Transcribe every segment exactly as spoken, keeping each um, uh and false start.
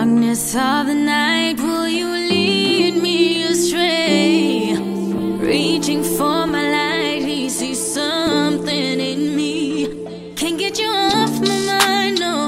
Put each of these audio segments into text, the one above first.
Darkness of the night, will you lead me astray? Reaching for my light, he sees something in me. Can't get you off my mind, no.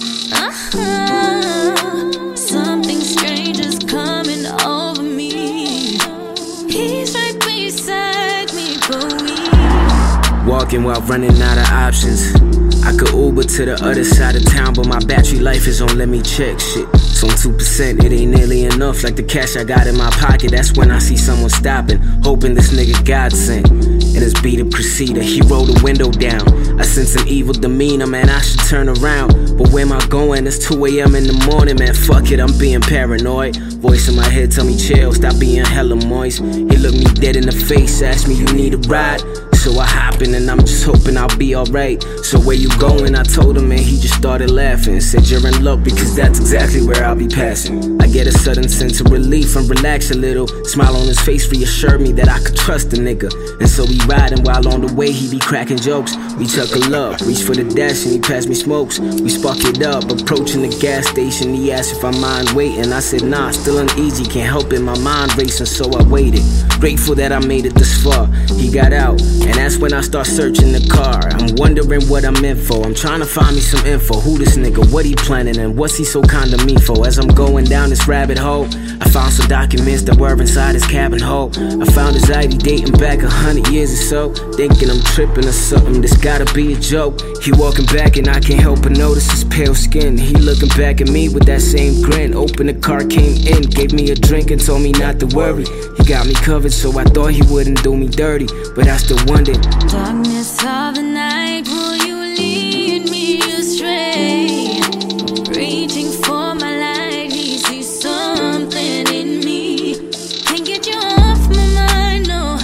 Uh-huh. Something strange is coming over me. He's right beside me, but we walking while running out of options. I could Uber to the other side of town, but my battery life is on let me check shit. It's on two percent, it ain't nearly enough. Like the cash I got in my pocket, that's when I see someone stopping, hoping this nigga God sent. And it's B the procedure, he rolled the window down. I sense an evil demeanor, man, I should turn around. But where am I going? It's two A M in the morning, man, fuck it, I'm being paranoid. Voice in my head tell me chill, stop being hella moist. He looked me dead in the face, asked me you need a ride. So I hop in and I'm just hoping I'll be alright. So where you going? I told him and he just started laughing. Said you're in luck because that's exactly where I'll be passing. I get a sudden sense of relief and relax a little. Smile on his face reassured me that I could trust the nigga. And so we riding while on the way he be cracking jokes. We chuckle up, reach for the dash and he passed me smokes. We spark it up, approaching the gas station. He asked if I mind waiting. I said nah, still uneasy, can't help it, my mind racing, so I waited. Grateful that I made it this far. He got out and that's when I start searching the car. I'm wondering what I'm in for. I'm trying to find me some info. Who this nigga, what he planning, and what's he so kind to me for? As I'm going down this rabbit hole, I found some documents that were inside his cabin hole. I found his I D dating back a hundred years or so. Thinking I'm tripping or something, this gotta be a joke. He walking back and I can't help but notice his pale skin. He looking back at me with that same grin. Opened the car, came in, gave me a drink and told me not to worry. He got me covered so I thought he wouldn't do me dirty, but I still wondered. Darkness of the night, will you lead me astray? Reaching for my light, he sees something in me. Can't get you off my mind, no.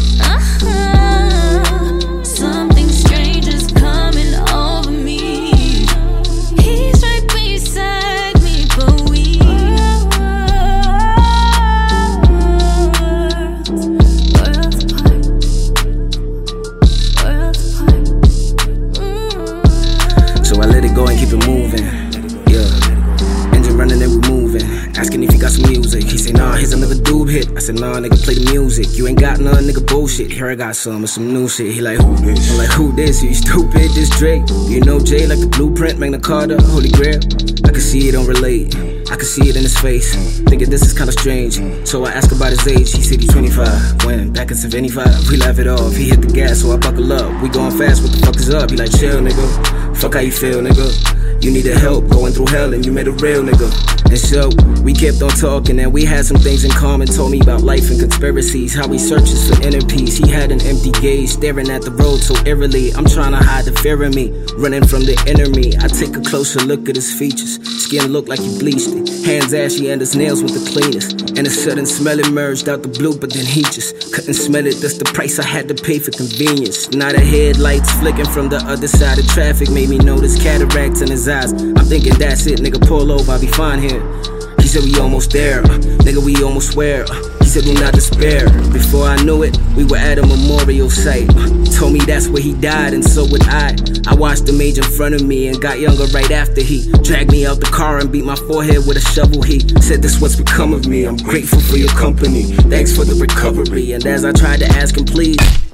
Uh-huh. Something strange is coming over me. He's right beside me, but we worlds apart. So I let it go and keep it moving, yeah. Engine running and we moving. Asking if he got some music. He say nah, here's another dude hit. I said nah, nigga, play the music. You ain't got none, nigga, bullshit. Here I got some, it's some new shit. He like, who this? I'm like, who this? You stupid, this Drake. You know Jay like the blueprint, Magna Carta, Holy Grail. I can see it don't relate, I can see it in his face. Thinking this is kinda strange. So I ask about his age, he said he's twenty-five. When back in seventy-five, we laugh it off. He hit the gas, so I buckle up. We going fast, what the fuck is up? He like, chill, nigga. Fuck how you feel, nigga. You needed help going through hell and you made a real nigga. And so, we kept on talking and we had some things in common. Told me about life and conspiracies, how he searches for inner peace. He had an empty gaze, staring at the road so eerily. I'm trying to hide the fear in me, running from the enemy. I take a closer look at his features. Skin looked like he bleached it, hands ashy and his nails with the cleanest. And a sudden smell emerged out the blue, but then he just couldn't smell it. That's the price I had to pay for convenience. Now the headlights flicking from the other side of traffic made me notice cataracts in his eyes. I'm thinking that's it, nigga, pull over, I'll be fine here. He said we almost there, uh, nigga, we almost where. uh, He said do not despair. Before I knew it, we were at a memorial site. uh, Told me that's where he died and so would I. I watched him age in front of me and got younger right after he dragged me out the car and beat my forehead with a shovel. He said this what's become of me, I'm grateful for your company, thanks for the recovery. And as I tried to ask him please,